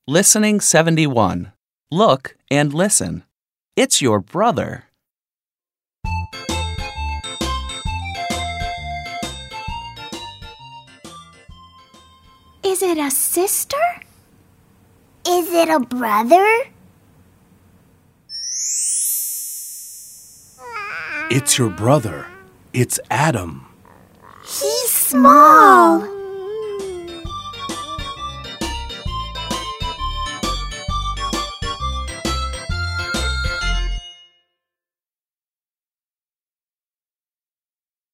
Listening 71. Look and listen. It's your brother. Is it a sister? Is it a brother? It's your brother. It's Adam. He's small.